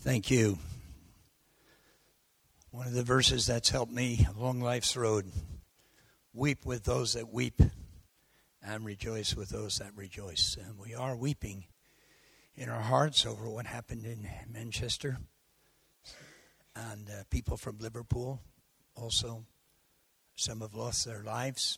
Thank you. One of the verses that's helped me along life's road, weep with those that weep and rejoice with those that rejoice. And we are weeping in our hearts over what happened in Manchester. And people from Liverpool also, some have lost their lives.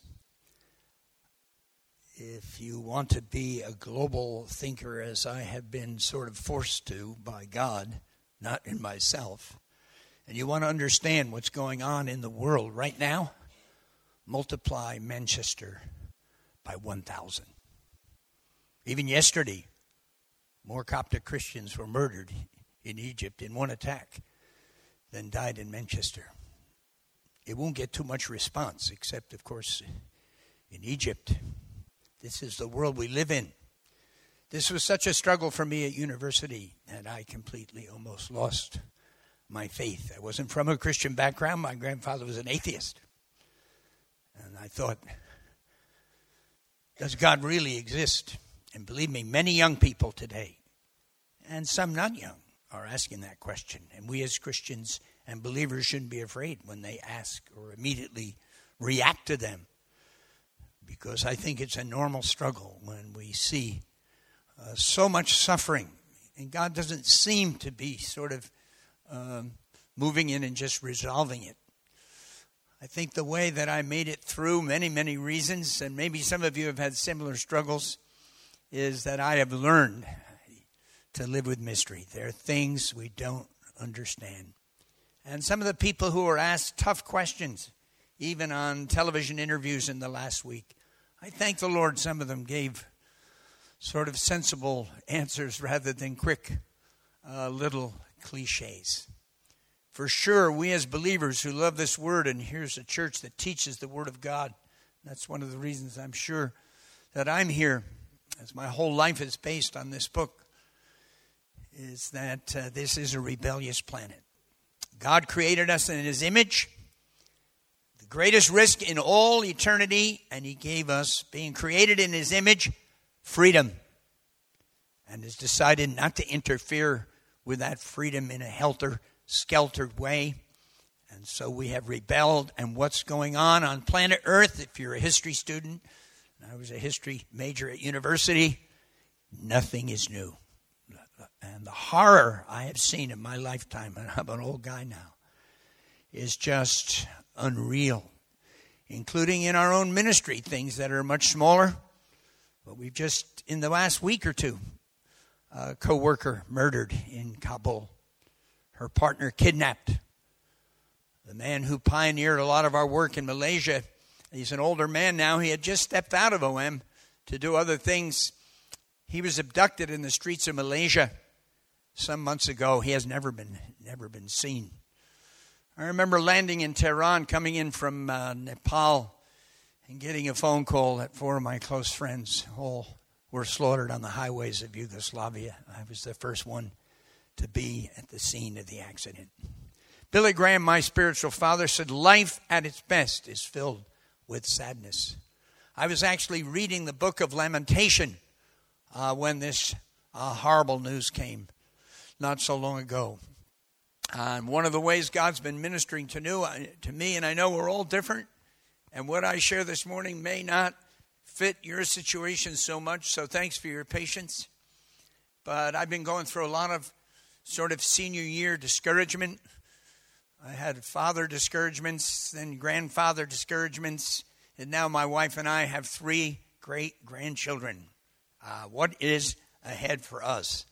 If you want to be a global thinker, as I have been sort of forced to by God, not in myself, and you want to understand what's going on in the world right now, multiply Manchester by 1,000. Even yesterday, more Coptic Christians were murdered in Egypt in one attack than died in Manchester. It won't get too much response, except, of course, in Egypt. This is the world we live in. This was such a struggle for me at university that I completely almost lost my faith. I wasn't from a Christian background. My grandfather was an atheist. And I thought, does God really exist? And believe me, many young people today, and some not young, are asking that question. And we as Christians and believers shouldn't be afraid when they ask or immediately react to them. Because I think it's a normal struggle when we see so much suffering. And God doesn't seem to be sort of moving in and just resolving it. I think the way that I made it through many, many reasons, and maybe some of you have had similar struggles, is that I have learned to live with mystery. There are things we don't understand. And some of the people who were asked tough questions, even on television interviews in the last week, I thank the Lord some of them gave sort of sensible answers rather than quick little cliches. For sure, we as believers who love this word, and here's a church that teaches the word of God, that's one of the reasons I'm sure that I'm here, as my whole life is based on this book, is that this is a rebellious planet. God created us in His image, the greatest risk in all eternity, and He gave us, being created in His image, freedom, and has decided not to interfere with that freedom in a helter-skelter way. And so we have rebelled, and what's going on planet Earth, if you're a history student, and I was a history major at university, nothing is new. And the horror I have seen in my lifetime, and I'm an old guy now, is just unreal, including in our own ministry, things that are much smaller. But we've just, in the last week or two, a co-worker murdered in Kabul, her partner kidnapped. The man who pioneered a lot of our work in Malaysia, he's an older man now, he had just stepped out of OM to do other things. He was abducted in the streets of Malaysia some months ago. He has never been seen. I remember landing in Tehran, coming in from Nepal, and getting a phone call that 4 of my close friends all were slaughtered on the highways of Yugoslavia. I was the first one to be at the scene of the accident. Billy Graham, my spiritual father, said life at its best is filled with sadness. I was actually reading the book of Lamentation when this horrible news came not so long ago. And one of the ways God's been ministering to me, and I know we're all different, and what I share this morning may not fit your situation so much, so thanks for your patience. But I've been going through a lot of sort of senior year discouragement. I had father discouragements, then grandfather discouragements, and now my wife and I have 3 great grandchildren. What is ahead for us?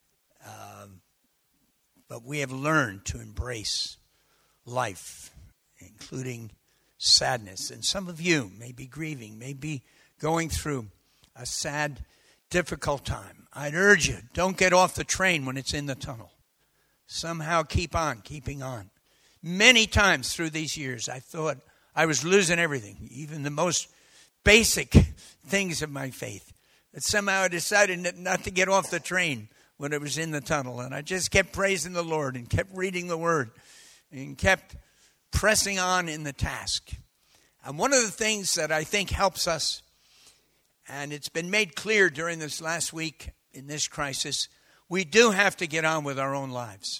But we have learned to embrace life, including sadness. And some of you may be grieving, may be going through a sad, difficult time. I'd urge you, don't get off the train when it's in the tunnel. Somehow keep on, keeping on. Many times through these years, I thought I was losing everything, even the most basic things of my faith. But somehow I decided not to get off the train when it was in the tunnel. And I just kept praising the Lord and kept reading the Word and kept pressing on in the task. And one of the things that I think helps us, and it's been made clear during this last week in this crisis, We do have to get on with our own lives.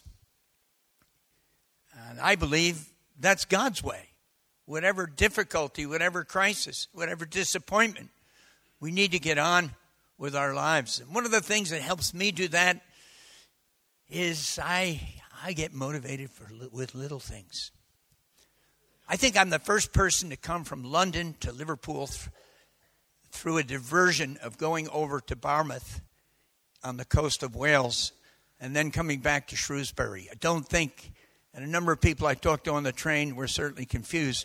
And I believe that's God's way. Whatever difficulty, whatever crisis, whatever disappointment, we need to get on with our lives. And one of the things that helps me do that is I get motivated with little things. I think I'm the first person to come from London to Liverpool through a diversion of going over to Barmouth on the coast of Wales and then coming back to Shrewsbury. I don't think, and a number of people I talked to on the train were certainly confused,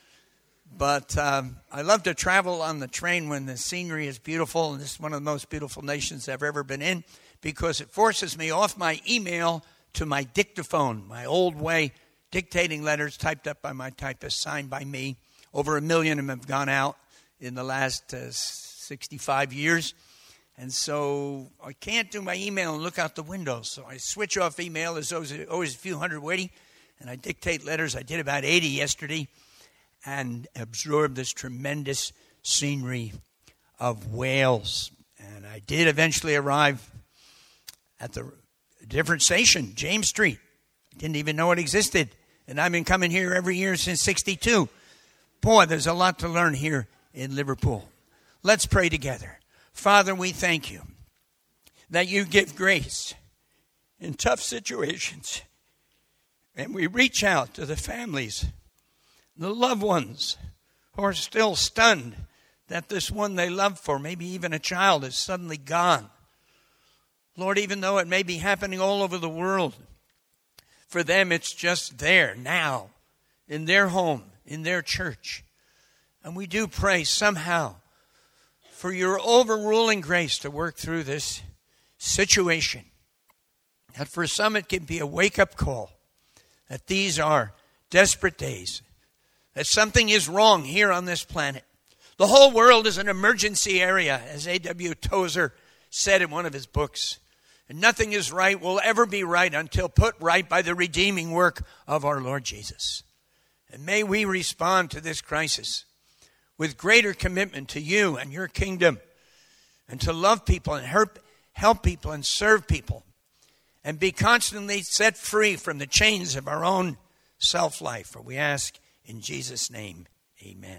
but I love to travel on the train when the scenery is beautiful, and this is one of the most beautiful nations I've ever been in, because it forces me off my email to my dictaphone, my old way, dictating letters typed up by my typist, signed by me. Over 1 million of them have gone out in the last 65 years. And so I can't do my email and look out the window. So I switch off email. There's always a few hundred waiting. And I dictate letters. I did about 80 yesterday and absorbed this tremendous scenery of Wales. And I did eventually arrive at the different station, James Street. I didn't even know it existed. And I've been coming here every year since 62. Boy, there's a lot to learn here in Liverpool. Let's pray together. Father, we thank you that you give grace in tough situations. And we reach out to the families, the loved ones who are still stunned that this one they love for, maybe even a child, is suddenly gone. Lord, even though it may be happening all over the world, for them it's just there now, in their home, in their church. And we do pray somehow for your overruling grace to work through this situation. That for some it can be a wake-up call, that these are desperate days, that something is wrong here on this planet. The whole world is an emergency area, as A.W. Tozer said in one of his books. And nothing is right, will ever be right until put right by the redeeming work of our Lord Jesus. And may we respond to this crisis with greater commitment to you and your kingdom, and to love people and help people and serve people, and be constantly set free from the chains of our own self-life. For we ask in Jesus' name, amen.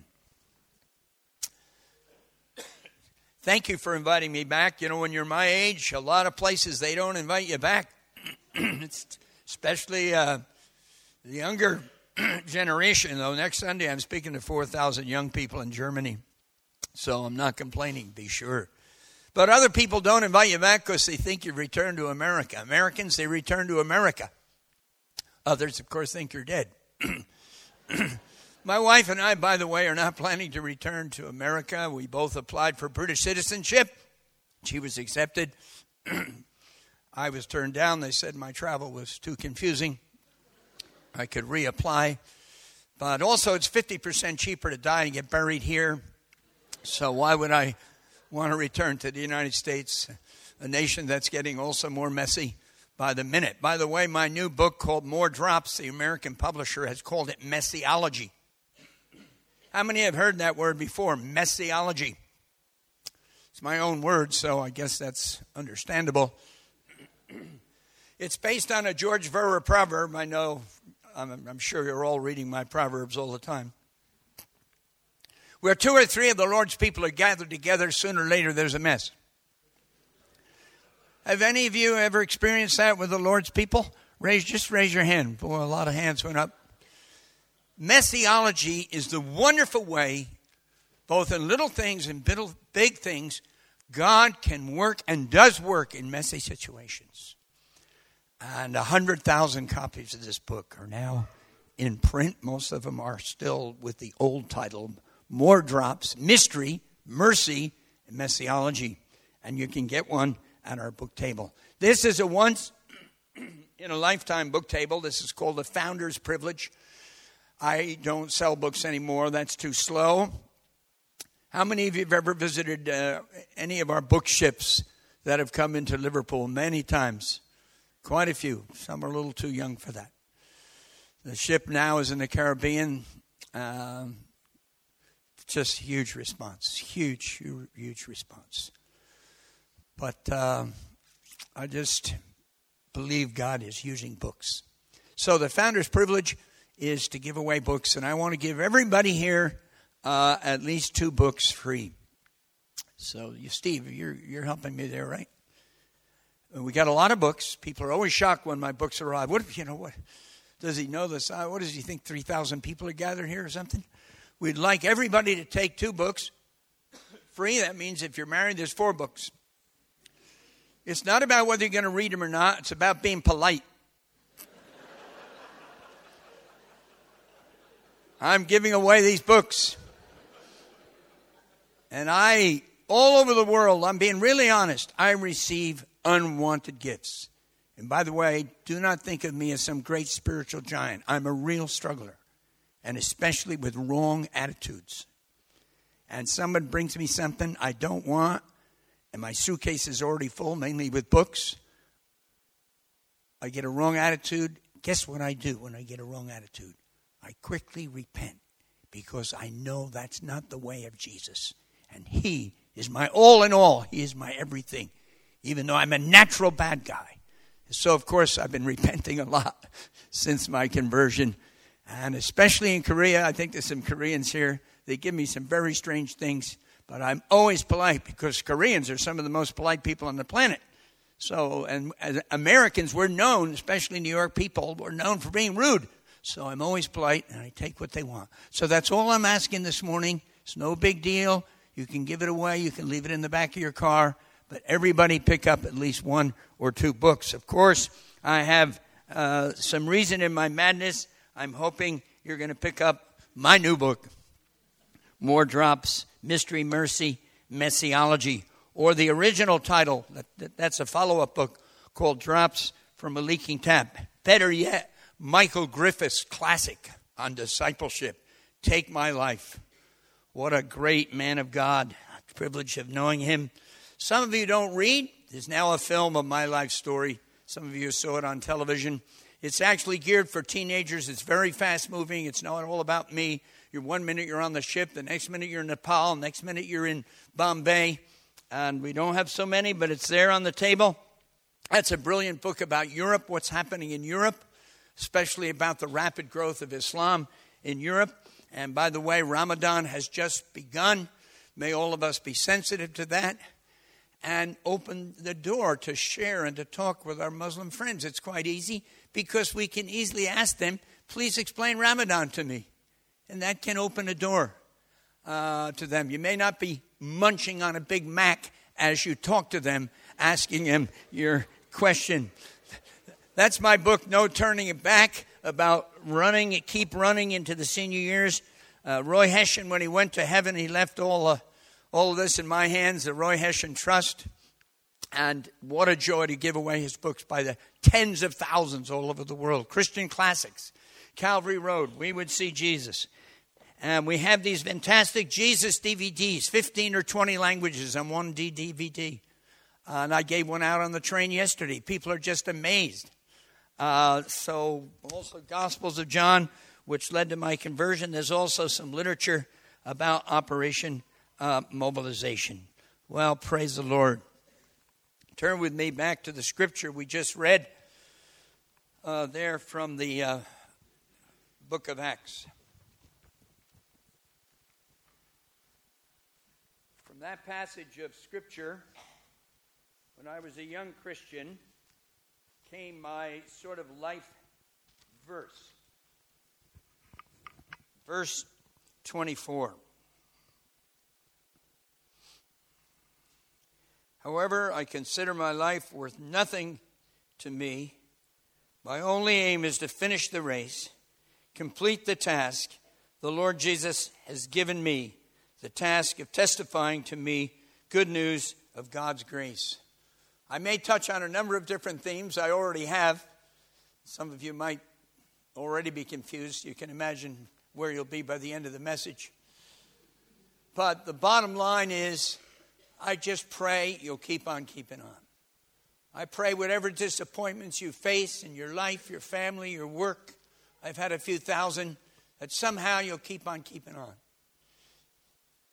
Thank you for inviting me back. You know, when you're my age, a lot of places they don't invite you back. It's especially the younger generation, though. Next Sunday I'm speaking to 4,000 young people in Germany. So I'm not complaining, be sure. But other people don't invite you back because they think you've returned to America. Americans, they return to America. Others, of course, think you're dead. My wife and I, by the way, are not planning to return to America. We both applied for British citizenship. She was accepted. I was turned down. They said my travel was too confusing. I could reapply. But also it's 50% cheaper to die and get buried here. So why would I want to return to the United States, a nation that's getting also more messy by the minute? By the way, my new book called More Drops, the American publisher has called it Messiology. How many have heard that word before? Messiology. It's my own word, so I guess that's understandable. It's based on a George Verwer proverb. I know, I'm sure you're all reading my proverbs all the time. Where 2 or 3 of the Lord's people are gathered together, sooner or later there's a mess. Have any of you ever experienced that with the Lord's people? Just raise your hand. Boy, a lot of hands went up. Messiology is the wonderful way, both in little things and big things, God can work and does work in messy situations. And 100,000 copies of this book are now in print. Most of them are still with the old title, More Drops, Mystery, Mercy, and Messiology. And you can get one at our book table. This is a once-in-a-lifetime book table. This is called the Founder's Privilege. I don't sell books anymore. That's too slow. How many of you have ever visited any of our book ships that have come into Liverpool? Many times. Quite a few. Some are a little too young for that. The ship now is in the Caribbean. Just huge response. Huge response. But I just believe God is using books. So the founder's privilege is to give away books, and I want to give everybody here at least 2 books free. So, Steve, you're helping me there, right? We got a lot of books. People are always shocked when my books arrive. What does he know this? What does he think? 3,000 people are gathered here or something? We'd like everybody to take 2 books free. That means if you're married, there's 4 books. It's not about whether you're going to read them or not. It's about being polite. I'm giving away these books. And all over the world, I'm being really honest, I receive unwanted gifts. And by the way, do not think of me as some great spiritual giant. I'm a real struggler, and especially with wrong attitudes. And someone brings me something I don't want, and my suitcase is already full, mainly with books. I get a wrong attitude. Guess what I do when I get a wrong attitude? I quickly repent, because I know that's not the way of Jesus. And he is my all in all. He is my everything, even though I'm a natural bad guy. So, of course, I've been repenting a lot since my conversion. And especially in Korea, I think there's some Koreans here. They give me some very strange things. But I'm always polite, because Koreans are some of the most polite people on the planet. So, and as Americans, we're known, especially New York people, we're known for being rude. So I'm always polite, and I take what they want. So that's all I'm asking this morning. It's no big deal. You can give it away. You can leave it in the back of your car. But everybody pick up at least 1 or 2 books. Of course, I have some reason in my madness. I'm hoping you're going to pick up my new book, More Drops, Mystery, Mercy, Messiology, or the original title. That's a follow-up book called Drops from a Leaking Tap. Better yet, Michael Griffith's classic on discipleship, Take My Life. What a great man of God. The privilege of knowing him. Some of you don't read. There's now a film of my life story. Some of you saw it on television. It's actually geared for teenagers. It's very fast moving. It's not all about me. One minute you're on the ship. The next minute you're in Nepal. Next minute you're in Bombay. And we don't have so many, but it's there on the table. That's a brilliant book about Europe, what's happening in Europe, especially about the rapid growth of Islam in Europe. And by the way, Ramadan has just begun. May all of us be sensitive to that and open the door to share and to talk with our Muslim friends. It's quite easy, because we can easily ask them, please explain Ramadan to me. And that can open a door to them. You may not be munching on a Big Mac as you talk to them, asking them your question. That's my book, No Turning It Back, about keep running into the senior years. Roy Hession, when he went to heaven, he left all of this in my hands, the Roy Hession Trust. And what a joy to give away his books by the tens of thousands all over the world. Christian classics, Calvary Road, We Would See Jesus. And we have these fantastic Jesus DVDs, 15 or 20 languages on one DVD. And I gave one out on the train yesterday. People are just amazed. So also Gospels of John, which led to my conversion. There's also some literature about Operation Mobilization. Well, praise the Lord. Turn with me back to the scripture we just read there from the book of Acts. From that passage of scripture, when I was a young Christian, came my sort of life verse. Verse 24. However, I consider my life worth nothing to me. My only aim is to finish the race, complete the task the Lord Jesus has given me, the task of testifying to me good news of God's grace. I may touch on a number of different themes. I already have. Some of you might already be confused. You can imagine where you'll be by the end of the message. But the bottom line is, I just pray you'll keep on keeping on. I pray whatever disappointments you face in your life, your family, your work, I've had a few thousand, that somehow you'll keep on keeping on.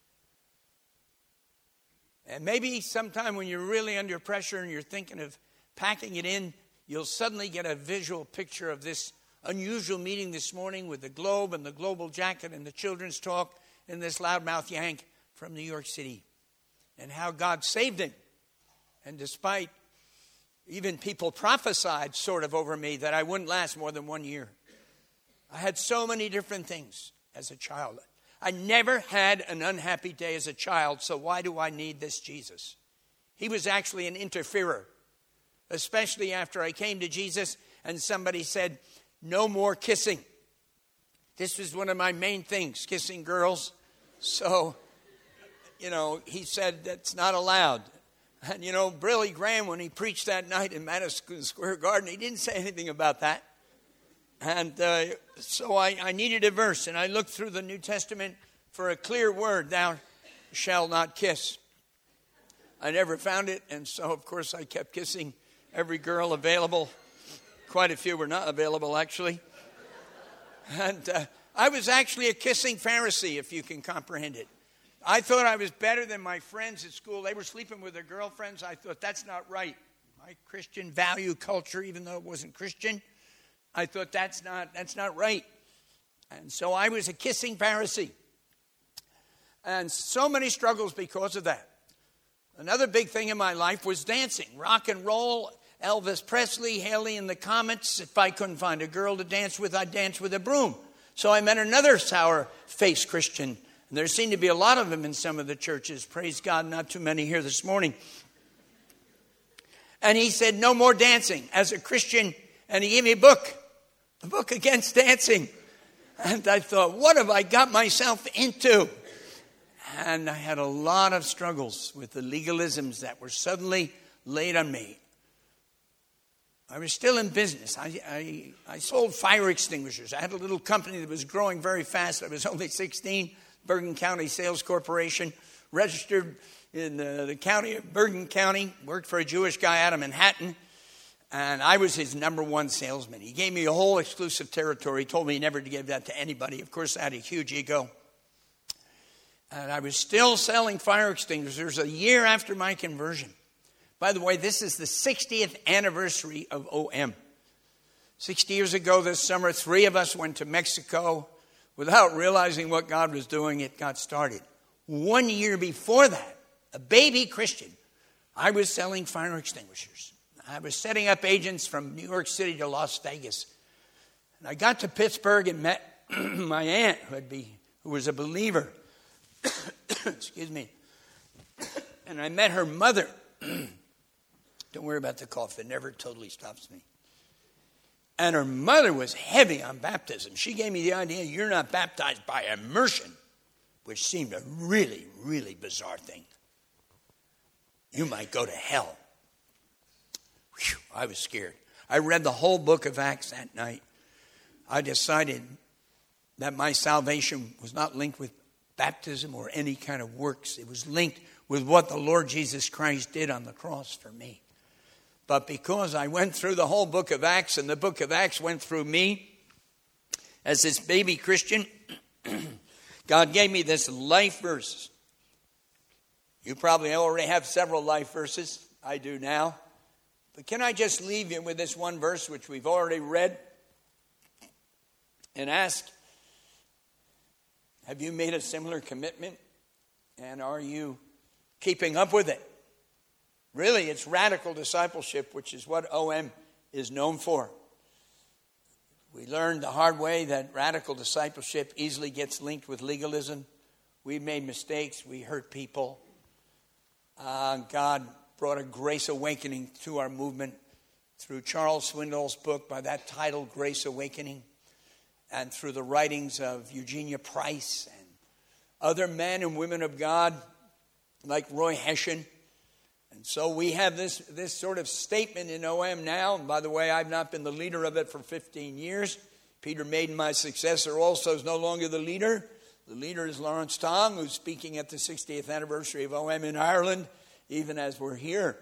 And maybe sometime when you're really under pressure and you're thinking of packing it in, you'll suddenly get a visual picture of this unusual meeting this morning with the Globe and the Global Jacket and the children's talk and this loudmouth yank from New York City, and how God saved him. And despite even people prophesied sort of over me that I wouldn't last more than 1 year. I had so many different things as a child. I never had an unhappy day as a child, so why do I need this Jesus? He was actually an interferer, especially after I came to Jesus and somebody said, no more kissing. This was one of my main things, kissing girls. So, he said that's not allowed. And, Billy Graham, when he preached that night in Madison Square Garden, he didn't say anything about that. And so I needed a verse, and I looked through the New Testament for a clear word, thou shalt not kiss. I never found it, and so, of course, I kept kissing every girl available. Quite a few were not available, actually. And I was actually a kissing Pharisee, if you can comprehend it. I thought I was better than my friends at school. They were sleeping with their girlfriends. I thought, that's not right. My Christian value culture, even though it wasn't Christian, I thought that's not right. And so I was a kissing Pharisee. And so many struggles because of that. Another big thing in my life was dancing. Rock and roll, Elvis Presley, Haley and the Comets. If I couldn't find a girl to dance with, I'd dance with a broom. So I met another sour-faced Christian. And there seem to be a lot of them in some of the churches. Praise God, not too many here this morning. And he said, no more dancing as a Christian. And he gave me a book against dancing. And I thought, what have I got myself into? And I had a lot of struggles with the legalisms that were suddenly laid on me. I was still in business. I sold fire extinguishers. I had a little company that was growing very fast. I was only 16. Bergen County Sales Corporation, registered in the county of Bergen County, worked for a Jewish guy out of Manhattan, and I was his number one salesman. He gave me a whole exclusive territory. He told me never to give that to anybody. Of course, I had a huge ego. And I was still selling fire extinguishers a year after my conversion. By the way, this is the 60th anniversary of OM. 60 years ago this summer, 3 of us went to Mexico. Without realizing what God was doing, it got started. 1 year before that, a baby Christian, I was selling fire extinguishers. I was setting up agents from New York City to Las Vegas. And I got to Pittsburgh and met my aunt, who was a believer. Excuse me. And I met her mother. Don't worry about the cough. It never totally stops me. And her mother was heavy on baptism. She gave me the idea, you're not baptized by immersion, which seemed a really, really bizarre thing. You might go to hell. Whew, I was scared. I read the whole book of Acts that night. I decided that my salvation was not linked with baptism or any kind of works. It was linked with what the Lord Jesus Christ did on the cross for me. But because I went through the whole book of Acts, and the book of Acts went through me as this baby Christian, God gave me this life verse. You probably already have several life verses. I do now. But can I just leave you with this one verse, which we've already read, and ask, have you made a similar commitment? And are you keeping up with it? Really, it's radical discipleship, which is what OM is known for. We learned the hard way that radical discipleship easily gets linked with legalism. We made mistakes. We hurt people. God brought a grace awakening to our movement through Charles Swindoll's book by that title, Grace Awakening, and through the writings of Eugenia Price and other men and women of God like Roy Hession. And so we have this sort of statement in OM now. And by the way, I've not been the leader of it for 15 years. Peter Maiden, my successor, also is no longer the leader. The leader is Lawrence Tong, who's speaking at the 60th anniversary of OM in Ireland, even as we're here.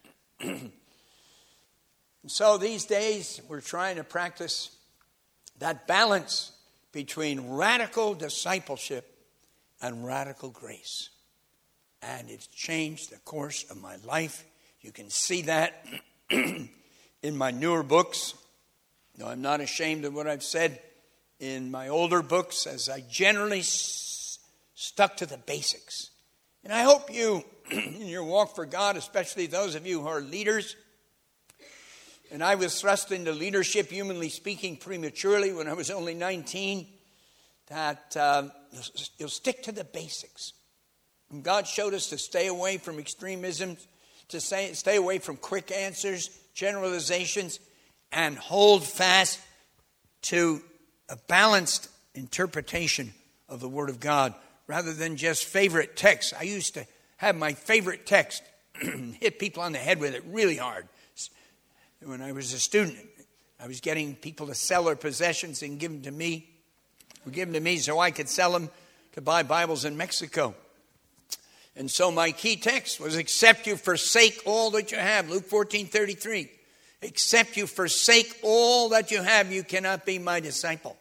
So these days, we're trying to practice that balance between radical discipleship and radical grace. And it's changed the course of my life. You can see that in my newer books. No, I'm not ashamed of what I've said in my older books, as I generally stuck to the basics. And I hope you, in your walk for God, especially those of you who are leaders, and I was thrust into leadership, humanly speaking, prematurely when I was only 19, that you'll stick to the basics. And God showed us to stay away from extremism, to stay away from quick answers, generalizations, and hold fast to a balanced interpretation of the Word of God rather than just favorite texts. I used to have my favorite text, hit people on the head with it really hard. When I was a student, I was getting people to sell their possessions and give them to me. Give them to me so I could sell them to buy Bibles in Mexico. And so my key text was, except you forsake all that you have. Luke 14:33. Except you forsake all that you have, you cannot be my disciple.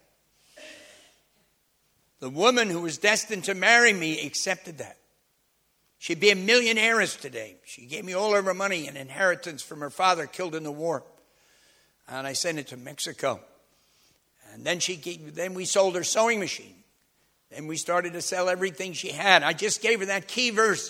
The woman who was destined to marry me accepted that. She'd be a millionaire today. She gave me all of her money and inheritance from her father killed in the war. And I sent it to Mexico. And then we sold her sewing machine. Then we started to sell everything she had. I just gave her that key verse.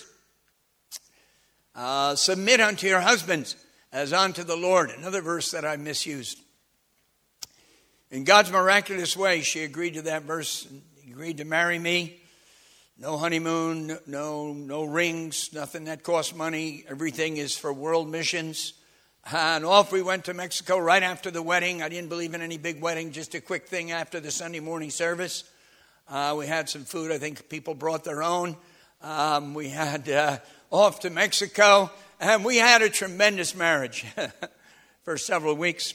Submit unto your husbands as unto the Lord. Another verse that I misused. In God's miraculous way, she agreed to that verse and agreed to marry me. No honeymoon, no rings, nothing that costs money. Everything is for world missions. And off we went to Mexico right after the wedding. I didn't believe in any big wedding, just a quick thing after the Sunday morning service. We had some food. I think people brought their own. We had off to Mexico, and we had a tremendous marriage for several weeks.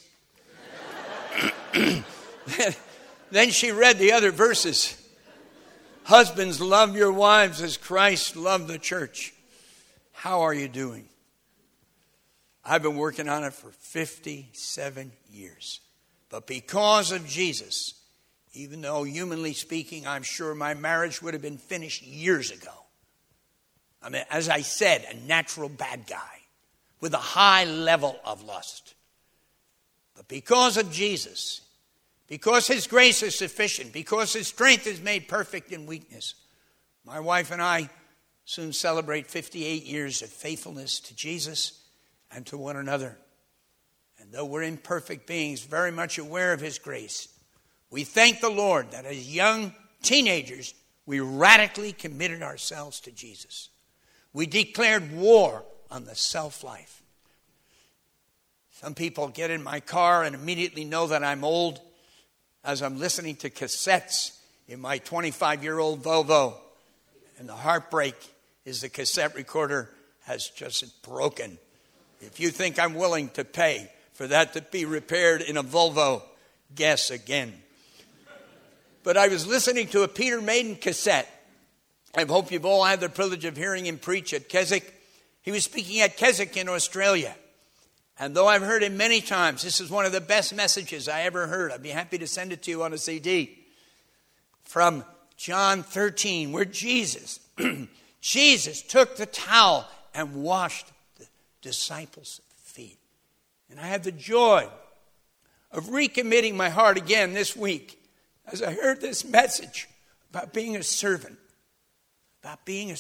Then she read the other verses. Husbands, love your wives as Christ loved the church. How are you doing? I've been working on it for 57 years. But because of Jesus, even though humanly speaking, I'm sure my marriage would have been finished years ago. I mean, as I said, a natural bad guy with a high level of lust. But because of Jesus, because his grace is sufficient, because his strength is made perfect in weakness, my wife and I soon celebrate 58 years of faithfulness to Jesus and to one another. And though we're imperfect beings, very much aware of his grace, we thank the Lord that as young teenagers, we radically committed ourselves to Jesus. We declared war on the self-life. Some people get in my car and immediately know that I'm old as I'm listening to cassettes in my 25-year-old Volvo. And the heartbreak is the cassette recorder has just broken. If you think I'm willing to pay for that to be repaired in a Volvo, guess again. But I was listening to a Peter Maiden cassette. I hope you've all had the privilege of hearing him preach at Keswick. He was speaking at Keswick in Australia. And though I've heard him many times, this is one of the best messages I ever heard. I'd be happy to send it to you on a CD. From John 13, where Jesus took the towel and washed the disciples' feet. And I had the joy of recommitting my heart again this week as I heard this message about being a servant, about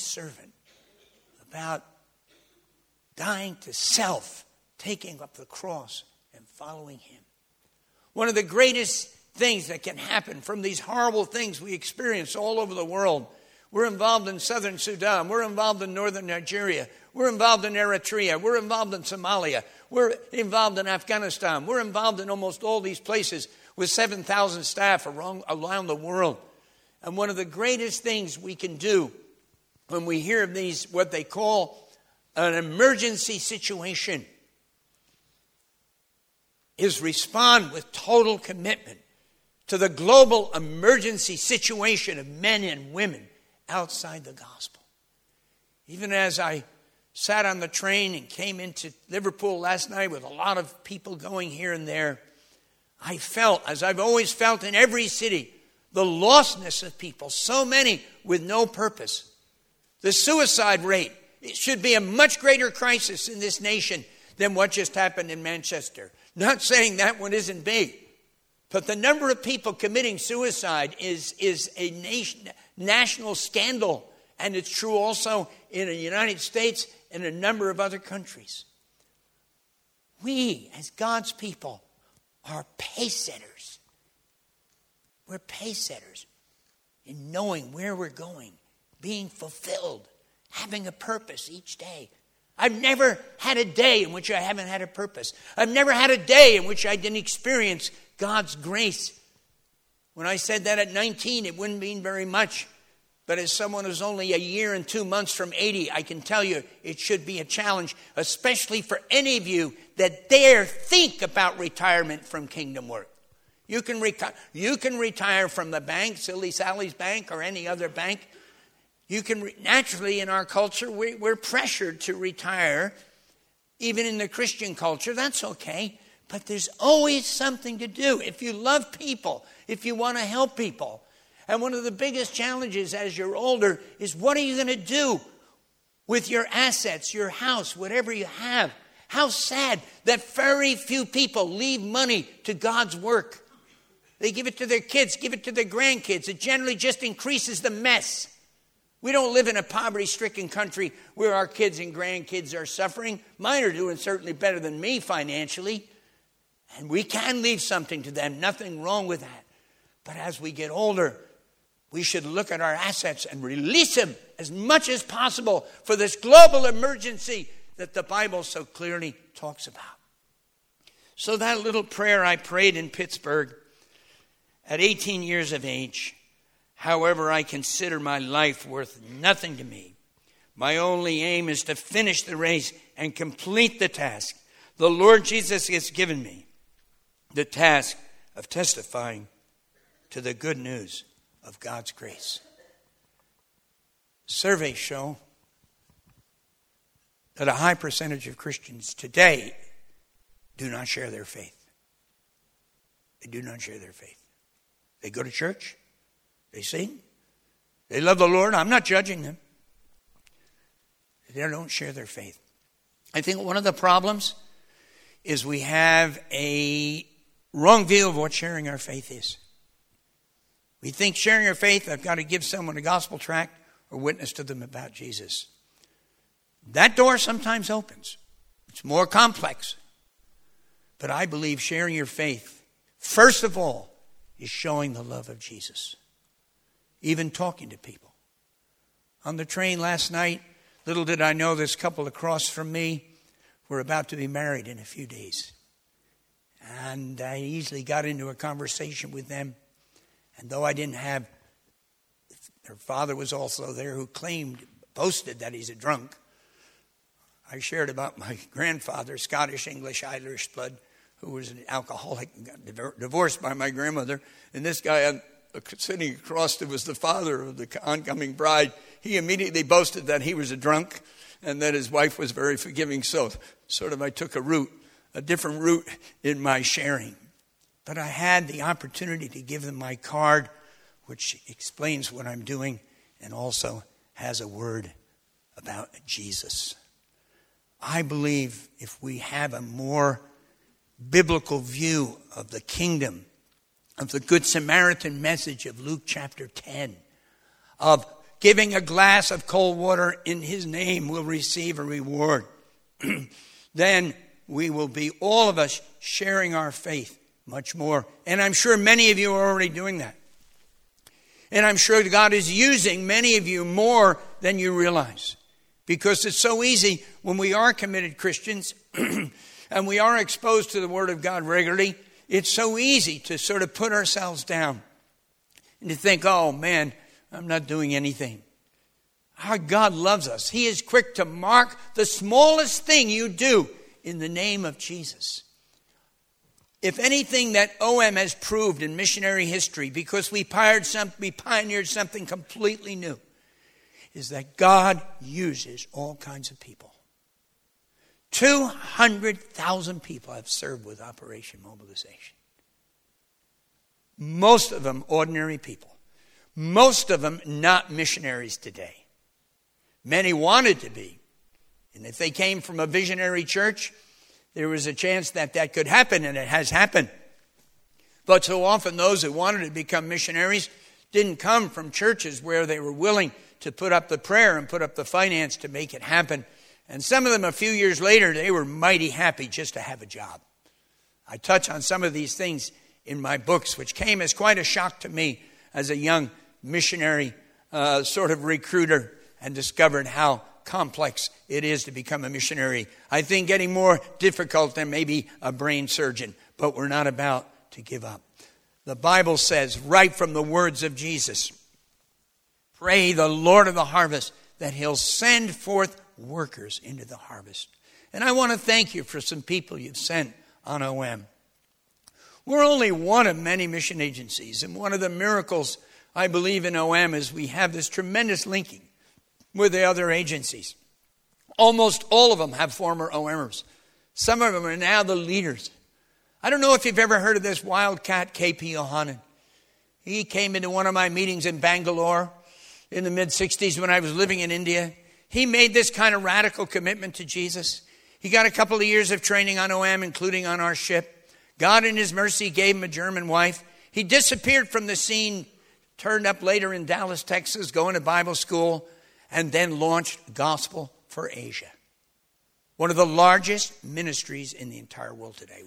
dying to self, taking up the cross and following him. One of the greatest things that can happen from these horrible things we experience all over the world. We're involved in southern Sudan. We're involved in northern Nigeria. We're involved in Eritrea. We're involved in Somalia. We're involved in Afghanistan. We're involved in almost all these places with 7,000 staff around the world. And one of the greatest things we can do when we hear of these, what they call an emergency situation, is respond with total commitment to the global emergency situation of men and women outside the gospel. Even as I sat on the train and came into Liverpool last night with a lot of people going here and there, I felt, as I've always felt in every city, the lostness of people, so many with no purpose. The suicide rate, it should be a much greater crisis in this nation than what just happened in Manchester. Not saying that one isn't big. But the number of people committing suicide is a national scandal. And it's true also in the United States and a number of other countries. We, as God's people, are pace setters. We're pace setters in knowing where we're going, being fulfilled, having a purpose each day. I've never had a day in which I haven't had a purpose. I've never had a day in which I didn't experience God's grace. When I said that at 19, it wouldn't mean very much. But as someone who's only a year and 2 months from 80, I can tell you it should be a challenge, especially for any of you that dare think about retirement from kingdom work. You can retire from the bank, Silly Sally's bank, or any other bank. You can naturally, in our culture, we're pressured to retire. Even in the Christian culture, that's okay. But there's always something to do. If you love people, if you want to help people. And one of the biggest challenges as you're older is, what are you going to do with your assets, your house, whatever you have? How sad that very few people leave money to God's work. They give it to their kids, give it to their grandkids. It generally just increases the mess. We don't live in a poverty-stricken country where our kids and grandkids are suffering. Mine are doing certainly better than me financially. And we can leave something to them. Nothing wrong with that. But as we get older, we should look at our assets and release them as much as possible for this global emergency that the Bible so clearly talks about. So that little prayer I prayed in Pittsburgh at 18 years of age, however, I consider my life worth nothing to me. My only aim is to finish the race and complete the task the Lord Jesus has given me, the task of testifying to the good news of God's grace. Surveys show that a high percentage of Christians today do not share their faith. They do not share their faith. They go to church. They sing. They love the Lord. I'm not judging them. They don't share their faith. I think one of the problems is we have a wrong view of what sharing our faith is. We think sharing our faith, I've got to give someone a gospel tract or witness to them about Jesus. That door sometimes opens. It's more complex. But I believe sharing your faith, first of all, is showing the love of Jesus. Even talking to people. On the train last night, little did I know this couple across from me were about to be married in a few days. And I easily got into a conversation with them. And though I didn't have, their father was also there who boasted that he's a drunk. I shared about my grandfather, Scottish, English, Irish blood, who was an alcoholic and got divorced by my grandmother. And this guy sitting across to was the father of the oncoming bride. He immediately boasted that he was a drunk and that his wife was very forgiving. So I took a different route in my sharing. But I had the opportunity to give them my card, which explains what I'm doing and also has a word about Jesus. I believe if we have a more biblical view of the kingdom, of the Good Samaritan message of Luke chapter 10, of giving a glass of cold water in his name will receive a reward, then we will be, all of us, sharing our faith much more. And I'm sure many of you are already doing that. And I'm sure God is using many of you more than you realize. Because it's so easy when we are committed Christians and we are exposed to the Word of God regularly, it's so easy to sort of put ourselves down and to think, oh man, I'm not doing anything. Our God loves us. He is quick to mark the smallest thing you do in the name of Jesus. If anything that OM has proved in missionary history, because we pioneered something completely new, is that God uses all kinds of people. 200,000 people have served with Operation Mobilization. Most of them ordinary people. Most of them not missionaries today. Many wanted to be. And if they came from a visionary church, there was a chance that that could happen, and it has happened. But so often those who wanted to become missionaries didn't come from churches where they were willing to put up the prayer and put up the finance to make it happen. And some of them, a few years later, they were mighty happy just to have a job. I touch on some of these things in my books, which came as quite a shock to me as a young missionary sort of recruiter, and discovered how complex it is to become a missionary. I think getting more difficult than maybe a brain surgeon, but we're not about to give up. The Bible says, right from the words of Jesus, pray the Lord of the harvest that he'll send forth workers into the harvest. And I want to thank you for some people you've sent on OM. We're only one of many mission agencies, and one of the miracles I believe in OM is we have this tremendous linking with the other agencies. Almost all of them have former OMers. Some of them are now the leaders. I don't know if you've ever heard of this wildcat, K.P. Yohanan. He came into one of my meetings in Bangalore in the mid-'60s when I was living in India. He made this kind of radical commitment to Jesus. He got a couple of years of training on OM, including on our ship. God in his mercy gave him a German wife. He disappeared from the scene, turned up later in Dallas, Texas, going to Bible school, and then launched Gospel for Asia. One of the largest ministries in the entire world today.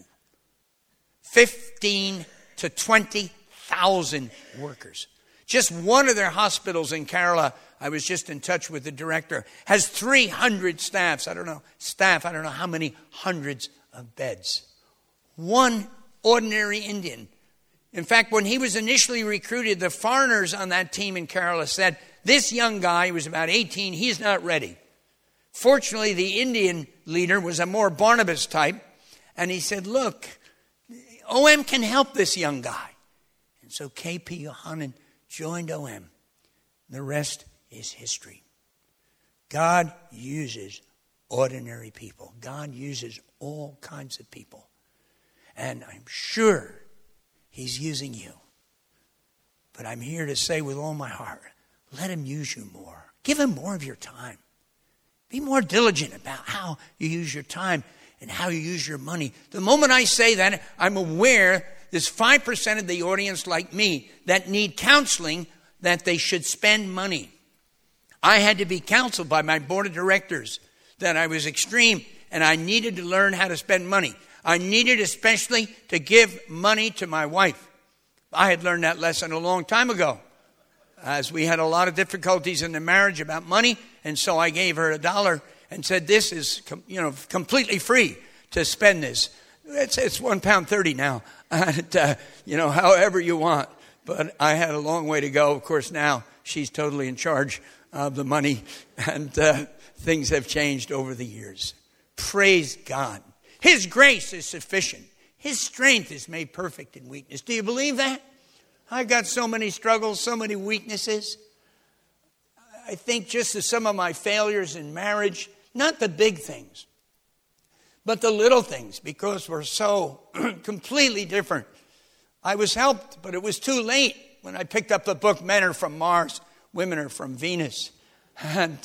15 to 20,000 workers. Just one of their hospitals in Kerala, I was just in touch with the director, has 300 staff. I don't know how many hundreds of beds. One ordinary Indian. In fact, when he was initially recruited, the foreigners on that team in Kerala said, this young guy, he was about 18, he's not ready. Fortunately, the Indian leader was a more Barnabas type, and he said, look, OM can help this young guy. And so K.P. Yohanan joined OM. The rest is history. God uses ordinary people. God uses all kinds of people. And I'm sure he's using you. But I'm here to say with all my heart, let him use you more. Give him more of your time. Be more diligent about how you use your time and how you use your money. The moment I say that, I'm aware there's 5% of the audience like me that need counseling that they should spend money. I had to be counseled by my board of directors that I was extreme and I needed to learn how to spend money. I needed especially to give money to my wife. I had learned that lesson a long time ago, as we had a lot of difficulties in the marriage about money, and so I gave her $1 and said, this is completely free to spend this. It's £1.30 now, and, however you want. But I had a long way to go. Of course, now she's totally in charge of the money, and things have changed over the years. Praise God. His grace is sufficient. His strength is made perfect in weakness. Do you believe that? I've got so many struggles, so many weaknesses. I think just as some of my failures in marriage, not the big things, but the little things, because we're so completely different. I was helped, but it was too late when I picked up the book, Men Are From Mars, Women Are From Venus. And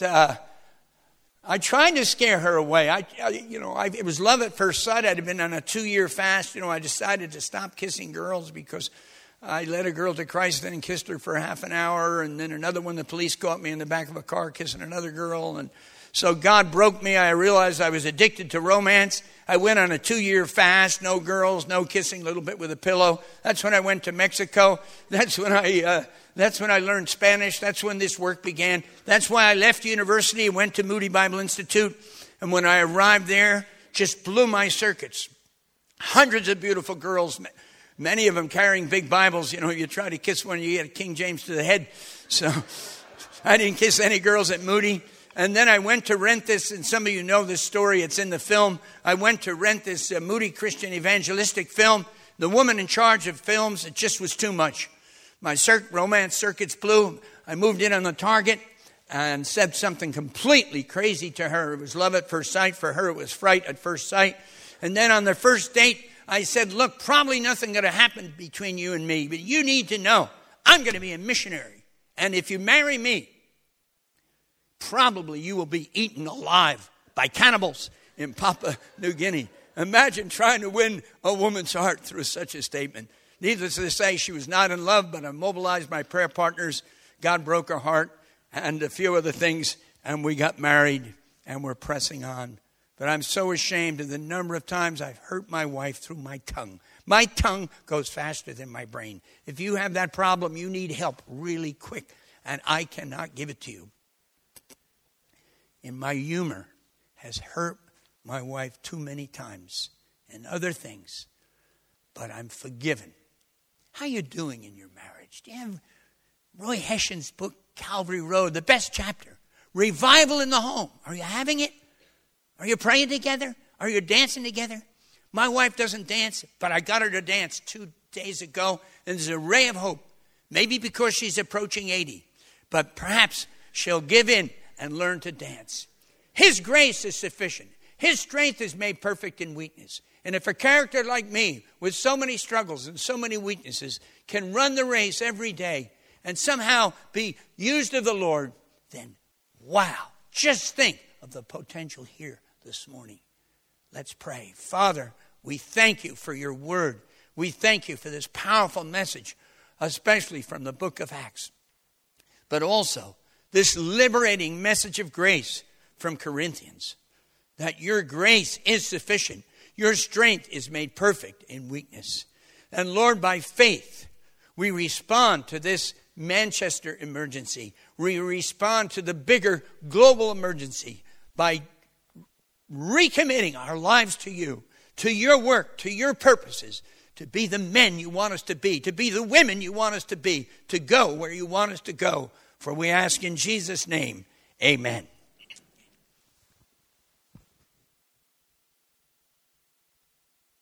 I tried to scare her away. It was love at first sight. I'd been on a 2-year fast. I decided to stop kissing girls because I led a girl to Christ and kissed her for half an hour. And then another one, the police caught me in the back of a car kissing another girl. And so God broke me. I realized I was addicted to romance. I went on a 2-year fast, no girls, no kissing, a little bit with a pillow. That's when I went to Mexico. That's when I learned Spanish. That's when this work began. That's why I left university and went to Moody Bible Institute. And when I arrived there, just blew my circuits. Hundreds of beautiful girls, many of them carrying big Bibles. You try to kiss one, you get a King James to the head. So I didn't kiss any girls at Moody. And then I went to rent this, and some of you know this story, it's in the film. I went to rent this Moody Christian evangelistic film. The woman in charge of films, it just was too much. My romance circuits blew. I moved in on the target and said something completely crazy to her. It was love at first sight. For her, it was fright at first sight. And then on the first date, I said, look, probably nothing going to happen between you and me, but you need to know I'm going to be a missionary. And if you marry me, probably you will be eaten alive by cannibals in Papua New Guinea. Imagine trying to win a woman's heart through such a statement. Needless to say, she was not in love, but I mobilized my prayer partners. God broke her heart and a few other things, and we got married, and we're pressing on. But I'm so ashamed of the number of times I've hurt my wife through my tongue. My tongue goes faster than my brain. If you have that problem, you need help really quick, and I cannot give it to you. And my humor has hurt my wife too many times and other things, but I'm forgiven. How you doing in your marriage? Do you have Roy Hession's book, Calvary Road, the best chapter, Revival in the Home? Are you having it? Are you praying together? Are you dancing together? My wife doesn't dance, but I got her to dance 2 days ago, and there's a ray of hope. Maybe because she's approaching 80, but perhaps she'll give in and learn to dance. His grace is sufficient. His strength is made perfect in weakness. And if a character like me, with so many struggles and so many weaknesses, can run the race every day and somehow be used of the Lord, then wow, just think of the potential here this morning. Let's pray. Father, we thank you for your word. We thank you for this powerful message, especially from the book of Acts, but also this liberating message of grace from Corinthians, that your grace is sufficient. Your strength is made perfect in weakness. And Lord, by faith, we respond to this Manchester emergency. We respond to the bigger global emergency by recommitting our lives to you, to your work, to your purposes, to be the men you want us to be the women you want us to be, to go where you want us to go. For we ask in Jesus' name, amen.